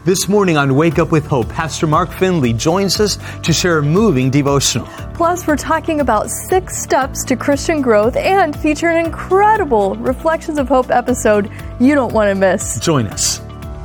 This morning on Wake Up with Hope, Pastor Mark Finley joins us to share a moving devotional. Plus, we're talking about 6 steps to Christian growth and feature an incredible Reflections of Hope episode you don't want to miss. Join us.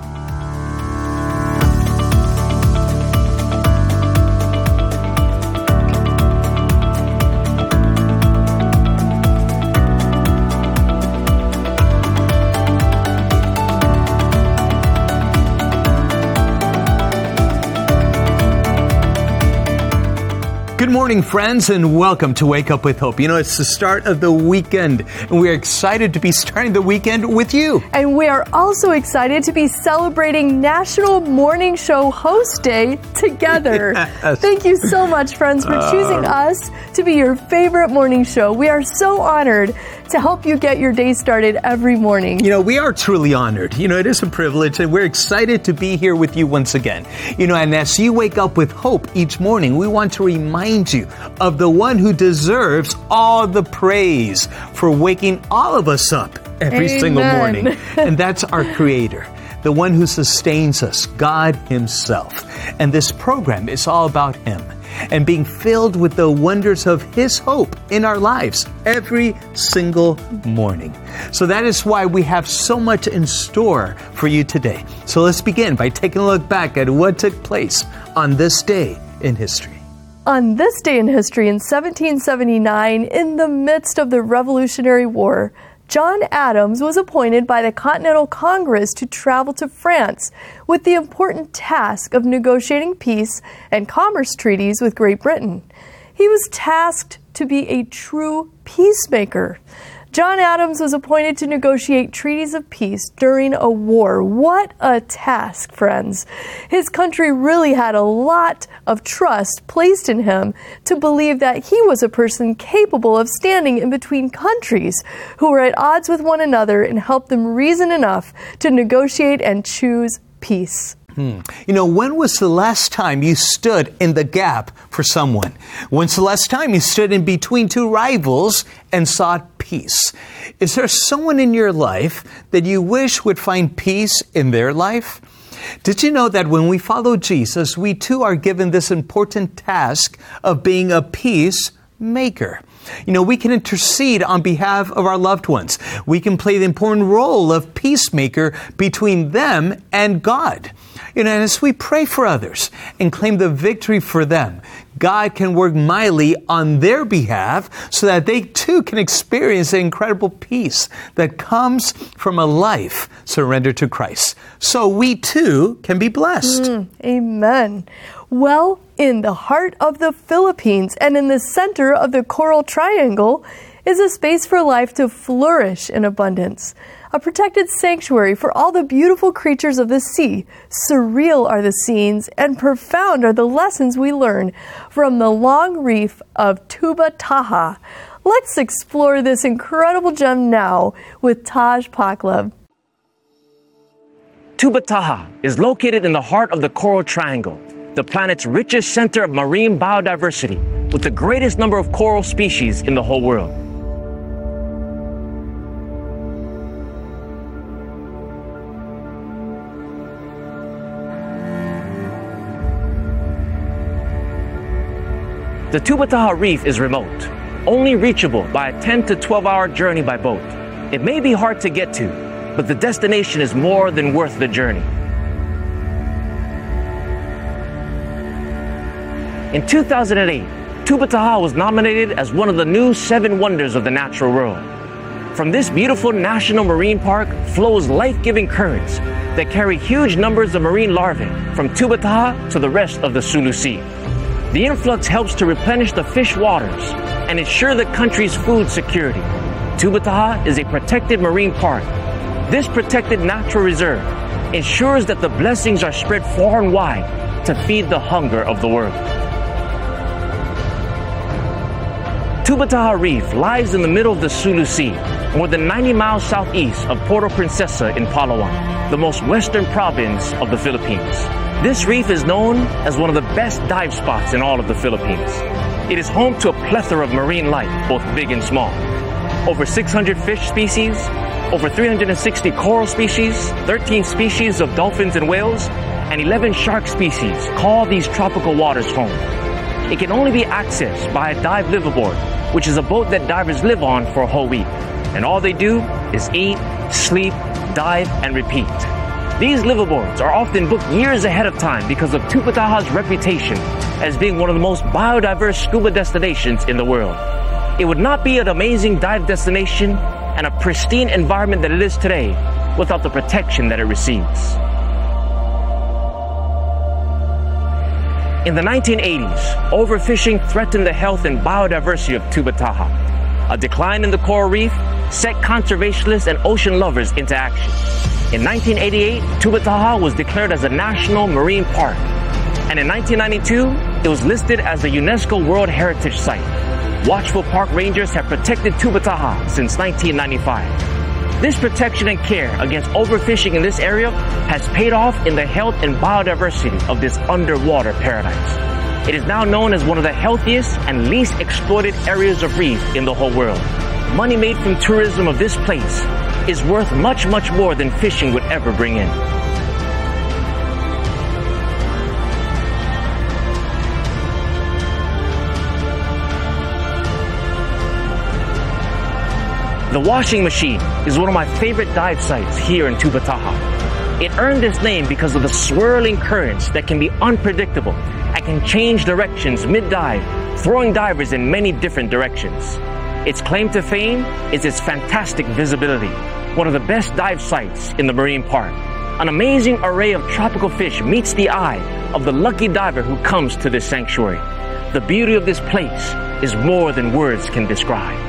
Good morning, friends, and welcome to Wake Up with Hope. You know, it's the start of the weekend, and we are excited to be starting the weekend with you. And we are also excited to be celebrating National Morning Show Host Day together. Yes. Thank you so much, friends, for choosing us to be your favorite morning show. We are so honored to help you get your day started every morning. You know, we are truly honored. You know, it is a privilege, and we're excited to be here with you once again. You know, and as you wake up with hope each morning, we want to remind you of the one who deserves all the praise for waking all of us up every single morning. And that's our Creator, the one who sustains us, God Himself. And this program is all about Him and being filled with the wonders of His hope in our lives every single morning. So that is why we have so much in store for you today. So let's begin by taking a look back at what took place on this day in history. On this day in history in 1779, in the midst of the Revolutionary War, John Adams was appointed by the Continental Congress to travel to France with the important task of negotiating peace and commerce treaties with Great Britain. He was tasked to be a true peacemaker. John Adams was appointed to negotiate treaties of peace during a war. What a task, friends. His country really had a lot of trust placed in him to believe that he was a person capable of standing in between countries who were at odds with one another and help them reason enough to negotiate and choose peace. You know, when was the last time you stood in the gap for someone? When's the last time you stood in between two rivals and sought peace? Is there someone in your life that you wish would find peace in their life? Did you know that when we follow Jesus, we too are given this important task of being a peacemaker? You know, we can intercede on behalf of our loved ones. We can play the important role of peacemaker between them and God. You know, and as we pray for others and claim the victory for them, God can work mightily on their behalf so that they too can experience the incredible peace that comes from a life surrendered to Christ. So we too can be blessed. Amen. Well, in the heart of the Philippines and in the center of the Coral Triangle is a space for life to flourish in abundance. A protected sanctuary for all the beautiful creatures of the sea. Surreal are the scenes and profound are the lessons we learn from the long reef of Tuba Taha. Let's explore this incredible gem now with Taj Paklev. Tuba Taha is located in the heart of the Coral Triangle, the planet's richest center of marine biodiversity, with the greatest number of coral species in the whole world. The Tuba Taha Reef is remote, only reachable by a 10 to 12-hour journey by boat. It may be hard to get to, but the destination is more than worth the journey. In 2008, Tuba Taha was nominated as one of the new 7 wonders of the natural world. From this beautiful national marine park flows life-giving currents that carry huge numbers of marine larvae from Tuba Taha to the rest of the Sulu Sea. The influx helps to replenish the fish waters and ensure the country's food security. Tuba Taha is a protected marine park. This protected natural reserve ensures that the blessings are spread far and wide to feed the hunger of the world. Tuba Taha Reef lies in the middle of the Sulu Sea, more than 90 miles southeast of Puerto Princesa in Palawan, the most western province of the Philippines. This reef is known as one of the best dive spots in all of the Philippines. It is home to a plethora of marine life, both big and small. Over 600 fish species, over 360 coral species, 13 species of dolphins and whales, and 11 shark species call these tropical waters home. It can only be accessed by a dive liveaboard, which is a boat that divers live on for a whole week. And all they do is eat, sleep, dive, and repeat. These liveaboards are often booked years ahead of time because of Tupataha's reputation as being one of the most biodiverse scuba destinations in the world. It would not be an amazing dive destination and a pristine environment that it is today without the protection that it receives. In the 1980s, overfishing threatened the health and biodiversity of Tupataha. A decline in the coral reef set conservationists and ocean lovers into action. In 1988, Tupataha was declared as a national marine park. And in 1992, it was listed as a UNESCO World Heritage Site. Watchful park rangers have protected Tupataha since 1995. This protection and care against overfishing in this area has paid off in the health and biodiversity of this underwater paradise. It is now known as one of the healthiest and least exploited areas of reef in the whole world. Money made from tourism of this place is worth much, much more than fishing would ever bring in. The washing machine is one of my favorite dive sites here in Tupataha. It earned this name because of the swirling currents that can be unpredictable and can change directions mid-dive, throwing divers in many different directions. Its claim to fame is its fantastic visibility, one of the best dive sites in the marine park. An amazing array of tropical fish meets the eye of the lucky diver who comes to this sanctuary. The beauty of this place is more than words can describe.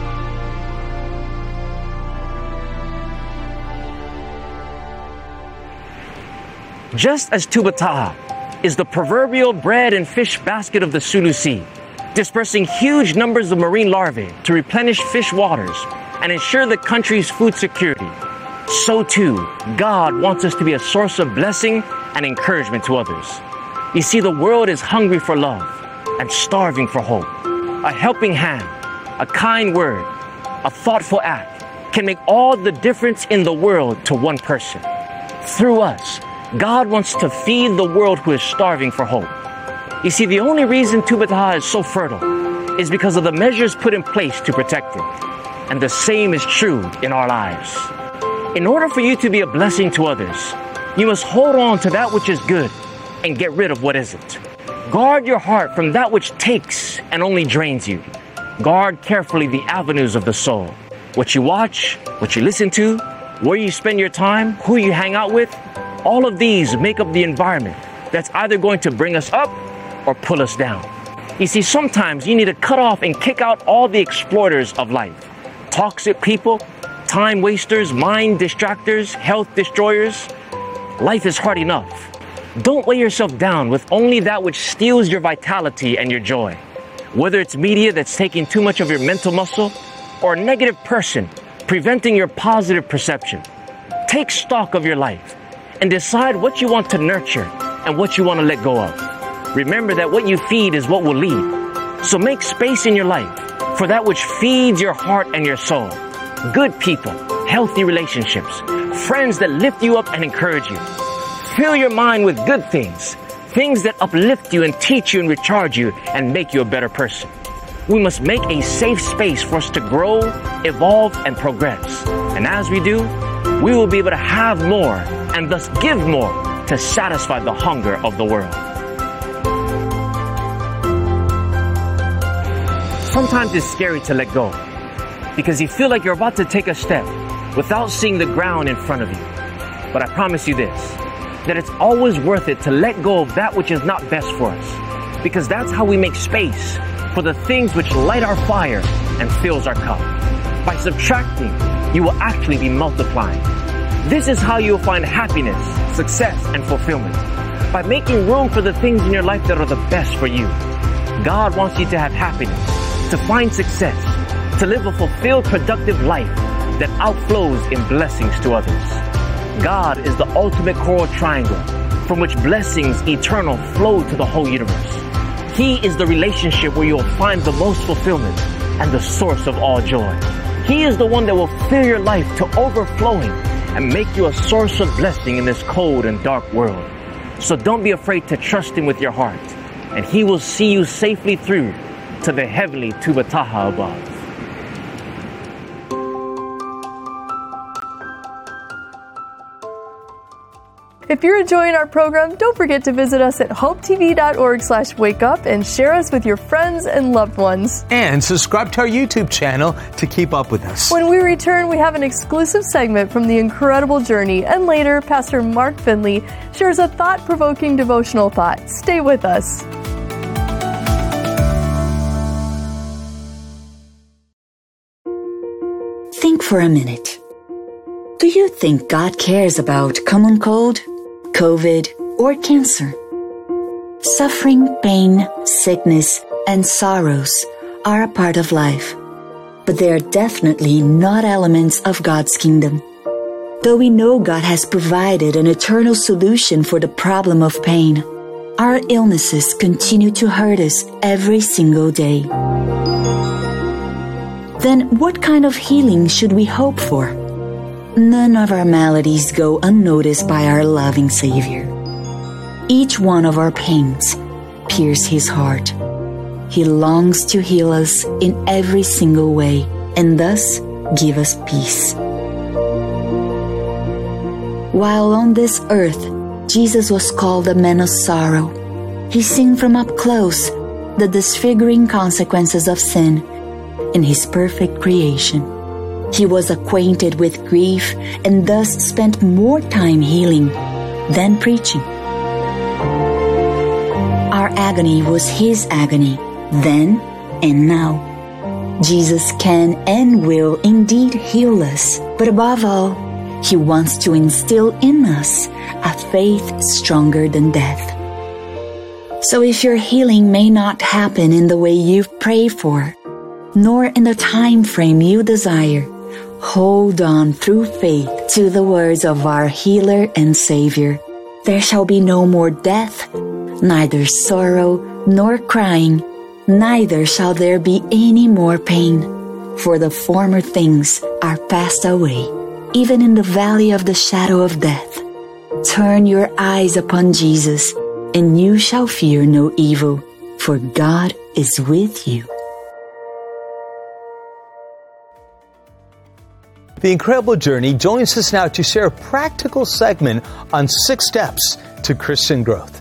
Just as Tupataha is the proverbial bread and fish basket of the Sulu Sea, dispersing huge numbers of marine larvae to replenish fish waters and ensure the country's food security, so too, God wants us to be a source of blessing and encouragement to others. You see, the world is hungry for love and starving for hope. A helping hand, a kind word, a thoughtful act can make all the difference in the world to one person. Through us, God wants to feed the world who is starving for hope. You see, the only reason Tupataha is so fertile is because of the measures put in place to protect it. And the same is true in our lives. In order for you to be a blessing to others, you must hold on to that which is good and get rid of what isn't. Guard your heart from that which takes and only drains you. Guard carefully the avenues of the soul. What you watch, what you listen to, where you spend your time, who you hang out with, all of these make up the environment that's either going to bring us up or pull us down. You see, sometimes you need to cut off and kick out all the exploiters of life. Toxic people, time wasters, mind distractors, health destroyers. Life is hard enough. Don't weigh yourself down with only that which steals your vitality and your joy. Whether it's media that's taking too much of your mental muscle or a negative person preventing your positive perception. Take stock of your life and decide what you want to nurture and what you want to let go of. Remember that what you feed is what will lead. So make space in your life for that which feeds your heart and your soul. Good people, healthy relationships, friends that lift you up and encourage you. Fill your mind with good things, things that uplift you and teach you and recharge you and make you a better person. We must make a safe space for us to grow, evolve, and progress. And as we do, we will be able to have more and thus give more to satisfy the hunger of the world. Sometimes it's scary to let go because you feel like you're about to take a step without seeing the ground in front of you. But I promise you this, that it's always worth it to let go of that which is not best for us, because that's how we make space for the things which light our fire and fills our cup. By subtracting, you will actually be multiplying. This is how you will find happiness, success, and fulfillment. By making room for the things in your life that are the best for you. God wants you to have happiness, to find success, to live a fulfilled, productive life that outflows in blessings to others. God is the ultimate coral triangle from which blessings eternal flow to the whole universe. He is the relationship where you'll find the most fulfillment and the source of all joy. He is the one that will fill your life to overflowing and make you a source of blessing in this cold and dark world. So don't be afraid to trust Him with your heart, and He will see you safely through to the heavenly Tuba Taha above. If you're enjoying our program, don't forget to visit us at hopetv.org/wakeup and share us with your friends and loved ones. And subscribe to our YouTube channel to keep up with us. When we return, we have an exclusive segment from The Incredible Journey, and later, Pastor Mark Finley shares a thought-provoking devotional thought. Stay with us. Think for a minute. Do you think God cares about common cold, COVID, or cancer? Suffering, pain, sickness, and sorrows are a part of life, but they are definitely not elements of God's kingdom. Though we know God has provided an eternal solution for the problem of pain, our illnesses continue to hurt us every single day. Then what kind of healing should we hope for? None of our maladies go unnoticed by our loving Savior. Each one of our pains pierces His heart. He longs to heal us in every single way and thus give us peace. While on this earth, Jesus was called a man of sorrow. He seen from up close the disfiguring consequences of sin in His perfect creation. He was acquainted with grief and thus spent more time healing than preaching. Our agony was His agony, then and now. Jesus can and will indeed heal us, but above all, He wants to instill in us a faith stronger than death. So if your healing may not happen in the way you've prayed for, nor in the time frame you desire, hold on through faith to the words of our Healer and Savior. There shall be no more death, neither sorrow nor crying, neither shall there be any more pain, for the former things are passed away. Even in the valley of the shadow of death, turn your eyes upon Jesus, and you shall fear no evil, for God is with you. The Incredible Journey joins us now to share a practical segment on 6 steps to Christian growth.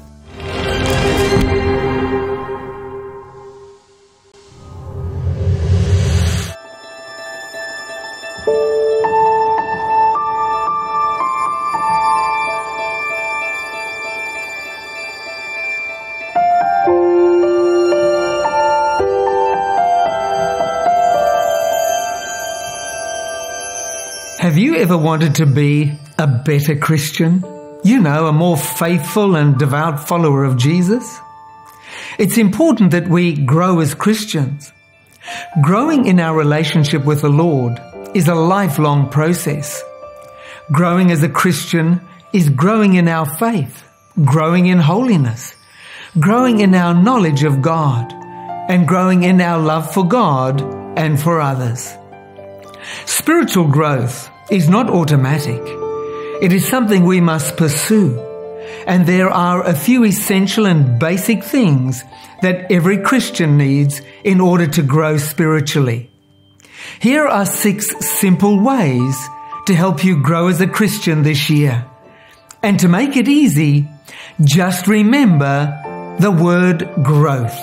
Have you ever wanted to be a better Christian? You know, a more faithful and devout follower of Jesus? It's important that we grow as Christians. Growing in our relationship with the Lord is a lifelong process. Growing as a Christian is growing in our faith, growing in holiness, growing in our knowledge of God, and growing in our love for God and for others. Spiritual growth is not automatic. It is something we must pursue. And there are a few essential and basic things that every Christian needs in order to grow spiritually. Here are 6 simple ways to help you grow as a Christian this year. And to make it easy, just remember the word growth.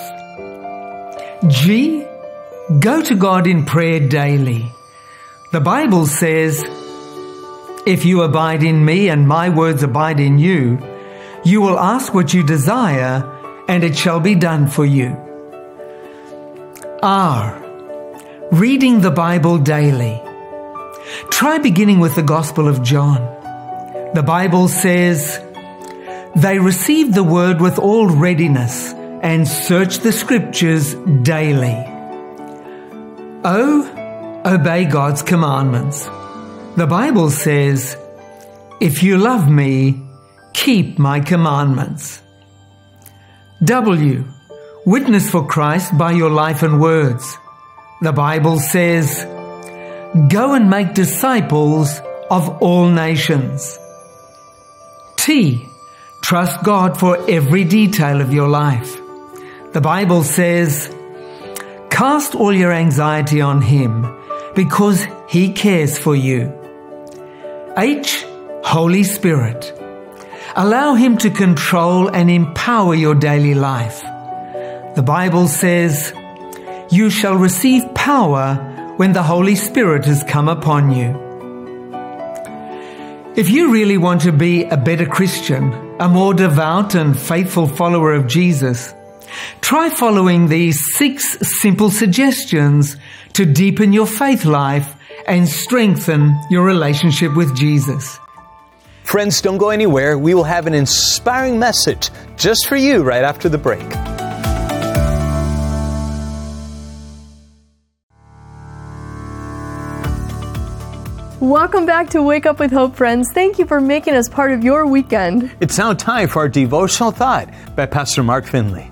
G, go to God in prayer daily. The Bible says, "If you abide in me and my words abide in you, you will ask what you desire and it shall be done for you." R, reading the Bible daily. Try beginning with the Gospel of John. The Bible says, "They received the word with all readiness and searched the scriptures daily." O, obey God's commandments. The Bible says, "If you love me, keep my commandments." W, witness for Christ by your life and words. The Bible says, "Go and make disciples of all nations." T, Trust God for every detail of your life. The Bible says, "Cast all your anxiety on Him, because He cares for you." H. Holy Spirit. Allow Him to control and empower your daily life. The Bible says, "You shall receive power when the Holy Spirit has come upon you." If you really want to be a better Christian, a more devout and faithful follower of Jesus, try following these 6 simple suggestions to deepen your faith life and strengthen your relationship with Jesus. Friends, don't go anywhere. We will have an inspiring message just for you right after the break. Welcome back to Wake Up with Hope, friends. Thank you for making us part of your weekend. It's now time for our devotional thought by Pastor Mark Finley.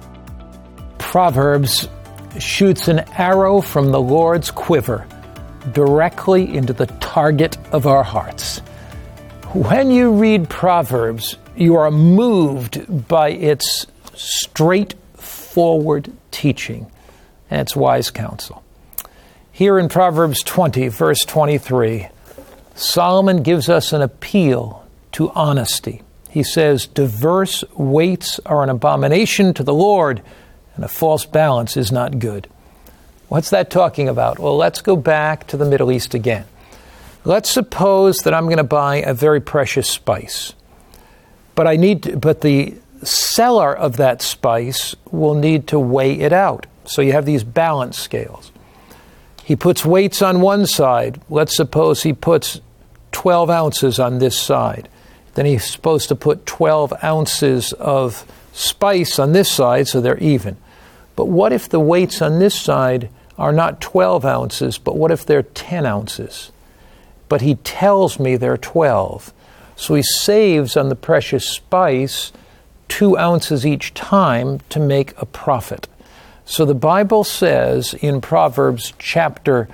Proverbs shoots an arrow from the Lord's quiver directly into the target of our hearts. When you read Proverbs, you are moved by its straightforward teaching and its wise counsel. Here in Proverbs 20, verse 23, Solomon gives us an appeal to honesty. He says, "Diverse weights are an abomination to the Lord, and a false balance is not good." What's that talking about? Well, let's go back to the Middle East again. Let's suppose that I'm going to buy a very precious spice, but the seller of that spice will need to weigh it out. So you have these balance scales. He puts weights on one side. Let's suppose he puts 12 ounces on this side. Then he's supposed to put 12 ounces of spice on this side so they're even. But what if the weights on this side are not 12 ounces, but what if they're 10 ounces? But he tells me they're 12. So he saves on the precious spice 2 ounces each time to make a profit. So the Bible says in Proverbs chapter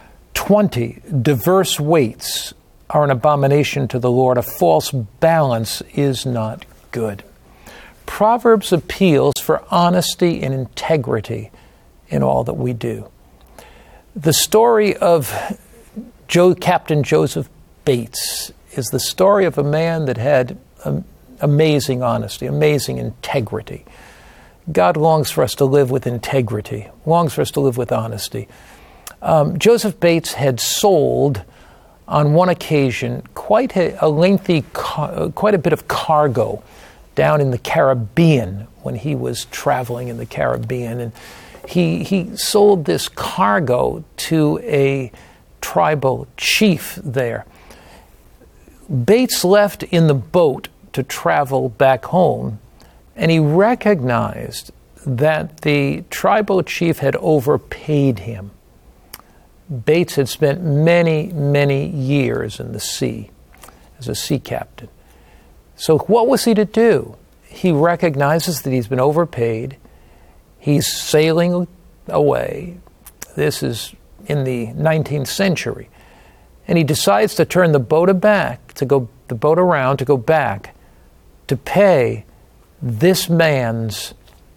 20, diverse weights are an abomination to the Lord. A false balance is not good. Proverbs appeals for honesty and integrity in all that we do. The story of Captain Joseph Bates is the story of a man that had amazing honesty, amazing integrity. God longs for us to live with integrity, longs for us to live with honesty. Joseph Bates had sold, on one occasion, quite a bit of cargo down in the Caribbean when he was traveling in the Caribbean. And he sold this cargo to a tribal chief there. Bates left in the boat to travel back home, and he recognized that the tribal chief had overpaid him. Bates had spent many, many years in the sea as a sea captain. So what was he to do? He recognizes that he's been overpaid. He's sailing away. This is in the 19th century. And he decides to turn the boat around to go back to pay this man's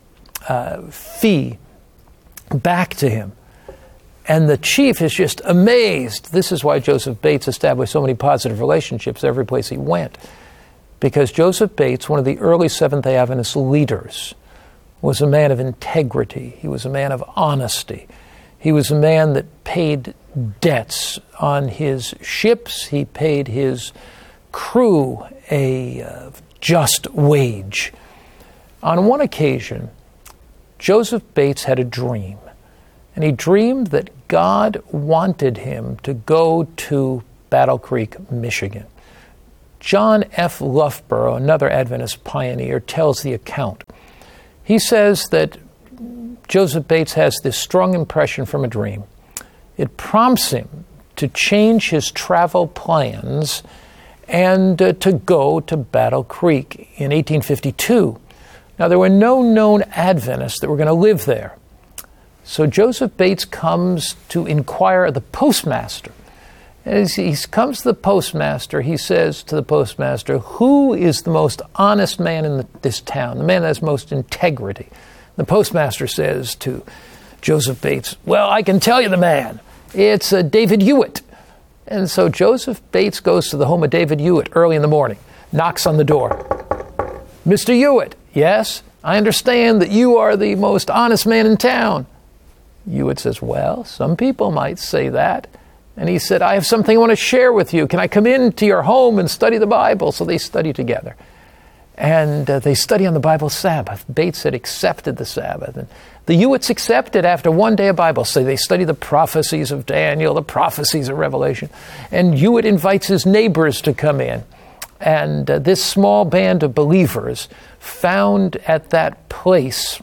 fee back to him. And the chief is just amazed. This is why Joseph Bates established so many positive relationships every place he went. Because Joseph Bates, one of the early Seventh-day Adventist leaders, was a man of integrity. He was a man of honesty. He was a man that paid debts on his ships. He paid his crew a just wage. On one occasion, Joseph Bates had a dream. And he dreamed that God wanted him to go to Battle Creek, Michigan. John F. Loughborough, another Adventist pioneer, tells the account. He says that Joseph Bates has this strong impression from a dream. It prompts him to change his travel plans and to go to Battle Creek in 1852. Now, there were no known Adventists that were going to live there. So Joseph Bates comes to inquire of the postmaster. As he comes to the postmaster, he says to the postmaster, who is the most honest man in this town, the man that has most integrity? The postmaster says to Joseph Bates, well, I can tell you the man. It's David Hewitt. And so Joseph Bates goes to the home of David Hewitt early in the morning, knocks on the door. Mr. Hewitt, yes, I understand that you are the most honest man in town. Hewitt says, well, some people might say that. And he said, I have something I want to share with you. Can I come into your home and study the Bible? So they study together. And they study on the Bible Sabbath. Bates had accepted the Sabbath. And the Hewitts accepted after one day of Bible study. They study the prophecies of Daniel, the prophecies of Revelation. And Hewitt invites his neighbors to come in. And this small band of believers found at that place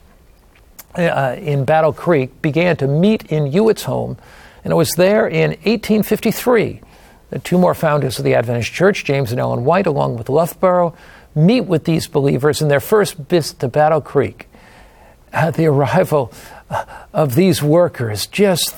in Battle Creek began to meet in Hewitt's home. And it was there in 1853 that two more founders of the Adventist Church, James and Ellen White, along with Loughborough, meet with these believers in their first visit to Battle Creek. The arrival of these workers just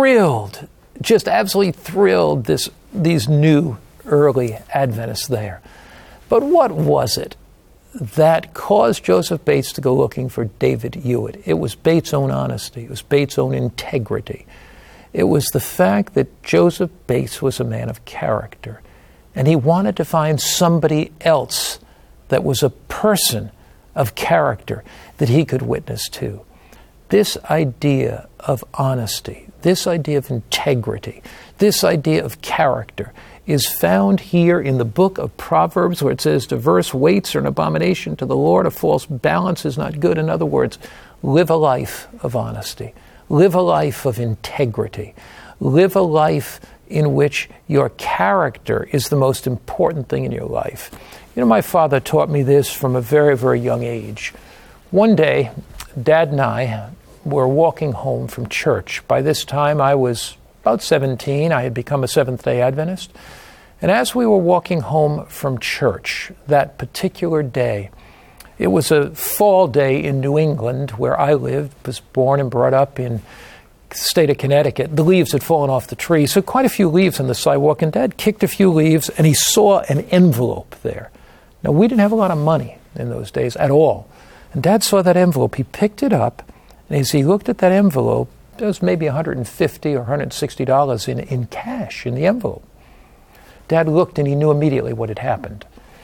absolutely thrilled these new early Adventists there. But what was it that caused Joseph Bates to go looking for David Hewitt? It was Bates' own honesty. It was Bates' own integrity. It was the fact that Joseph Bates was a man of character, and he wanted to find somebody else that was a person of character that he could witness to. This idea of honesty, this idea of integrity, this idea of character is found here in the book of Proverbs, where it says, diverse weights are an abomination to the Lord, a false balance is not good. In other words, live a life of honesty. Live a life of integrity. Live a life in which your character is the most important thing in your life. You know, my father taught me this from a very, very young age. One day, Dad and I were walking home from church. By this time, I was about 17. I had become a Seventh-day Adventist. And as we were walking home from church that particular day, it was a fall day in New England, where I lived, was born and brought up in the state of Connecticut. The leaves had fallen off the trees, so quite a few leaves on the sidewalk, and Dad kicked a few leaves, and he saw an envelope there. Now, we didn't have a lot of money in those days at all. And Dad saw that envelope. He picked it up, and as he looked at that envelope, there was maybe $150 or $160 in cash in the envelope. Dad looked, and he knew immediately what had happened.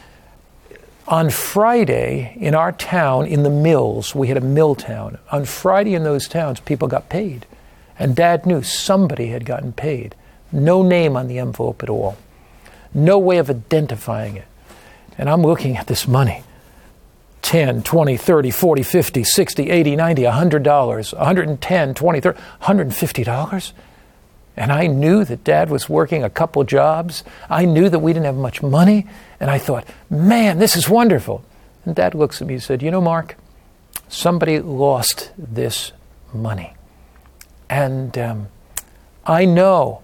On Friday, in our town, in the mills, we had a mill town. On Friday in those towns, people got paid. And Dad knew somebody had gotten paid. No name on the envelope at all. No way of identifying it. And I'm looking at this money. 10, 20, 30, 40, 50, 60, 80, 90, $100, 110, 20, 30, $150. And I knew that Dad was working a couple jobs. I knew that we didn't have much money. And I thought, man, this is wonderful. And Dad looks at me and said, you know, Mark, somebody lost this money. And I know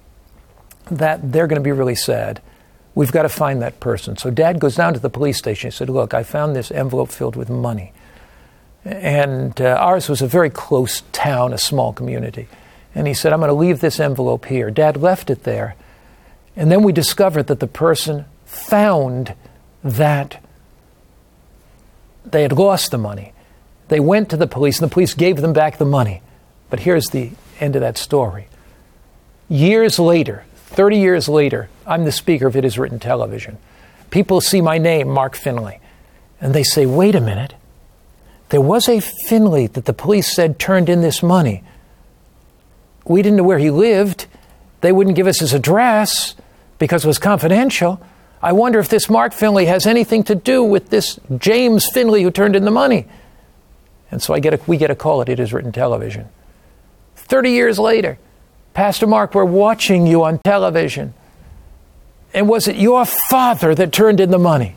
that they're going to be really sad. We've got to find that person. So Dad goes down to the police station. He said, look, I found this envelope filled with money. And ours was a very close town, a small community. And he said, I'm going to leave this envelope here. Dad left it there. And then we discovered that the person found that they had lost the money. They went to the police, and the police gave them back the money. But here's the end of that story. Years later, 30 years later, I'm the speaker of It Is Written Television. People see my name, Mark Finley, and they say, wait a minute. There was a Finley that the police said turned in this money. We didn't know where he lived. They wouldn't give us his address because it was confidential. I wonder if this Mark Finley has anything to do with this James Finley who turned in the money. And so we get a call at It Is Written Television. 30 years later, Pastor Mark, we're watching you on television. And was it your father that turned in the money?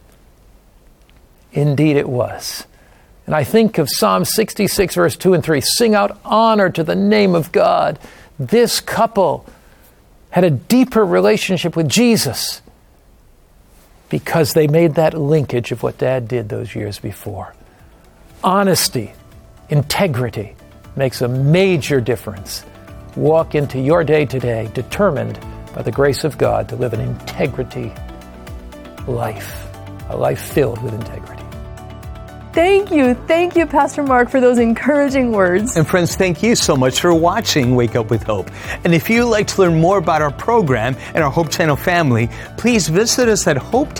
Indeed it was. And I think of Psalm 66, verse 2 and 3. Sing out honor to the name of God. This couple had a deeper relationship with Jesus because they made that linkage of what Dad did those years before. Honesty, integrity makes a major difference. Walk into your day today determined by the grace of God, to live an integrity life, a life filled with integrity. Thank you, Pastor Mark, for those encouraging words. And friends, thank you so much for watching Wake Up with Hope. And if you'd like to learn more about our program and our Hope Channel family, please visit us at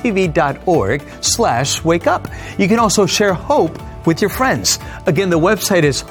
hopetv.org/wakeup. You can also share hope with your friends. Again, the website is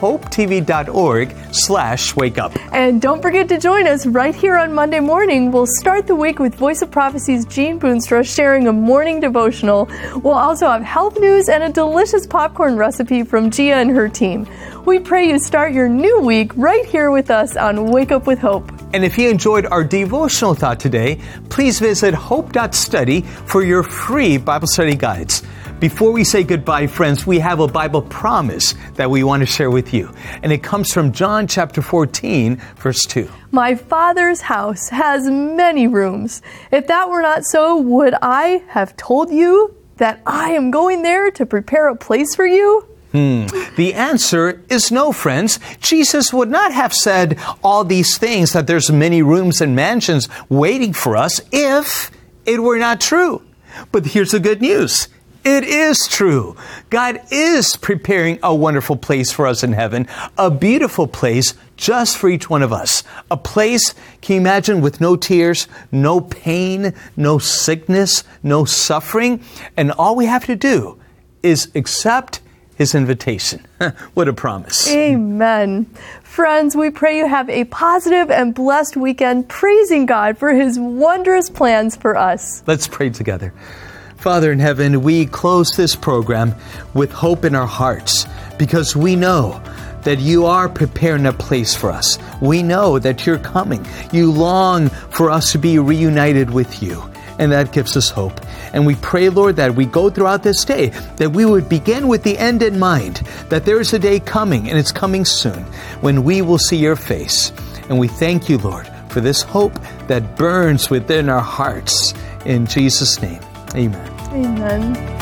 hopetv.org/wakeup. And don't forget to join us right here on Monday morning. We'll start the week with Voice of Prophecy's Gene Boonstra sharing a morning devotional. We'll also have health news and a delicious popcorn recipe from Gia and her team. We pray you start your new week right here with us on Wake Up with Hope. And if you enjoyed our devotional thought today, please visit hope.study for your free Bible study guides. Before we say goodbye, friends, we have a Bible promise that we want to share with you. And it comes from John chapter 14, verse 2. My Father's house has many rooms. If that were not so, would I have told you that I am going there to prepare a place for you? The answer is no, friends. Jesus would not have said all these things, that there's many rooms and mansions waiting for us, if it were not true. But here's the good news. It is true. God is preparing a wonderful place for us in heaven, a beautiful place just for each one of us. A place, can you imagine, with no tears, no pain, no sickness, no suffering, and all we have to do is accept His invitation. What a promise. Amen. Friends, we pray you have a positive and blessed weekend, praising God for His wondrous plans for us. Let's pray together. Father in heaven, we close this program with hope in our hearts because we know that you are preparing a place for us. We know that you're coming. You long for us to be reunited with you, and that gives us hope. And we pray, Lord, that we go throughout this day, that we would begin with the end in mind, that there is a day coming, and it's coming soon, when we will see your face. And we thank you, Lord, for this hope that burns within our hearts. In Jesus' name. Amen. Amen.